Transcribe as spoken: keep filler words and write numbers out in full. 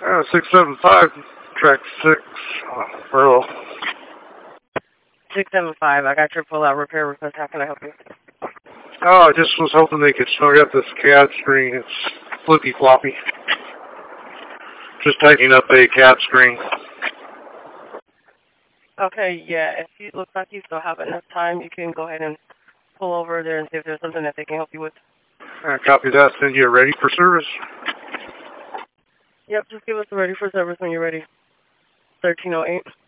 Uh, six seven five, track six, uh, Earl. six seven five, I got your pull-out repair request. How can I help you? Oh, I just was hoping they could snug up this C A D screen. It's flippy floppy. Just tightening up a C A D screen. Okay, yeah, if it looks like you still have enough time, you can go ahead and pull over there and see if there's something that they can help you with. Uh, copy that. Send you ready for service. Yep, just give us the ready for service when you're ready. thirteen oh eight.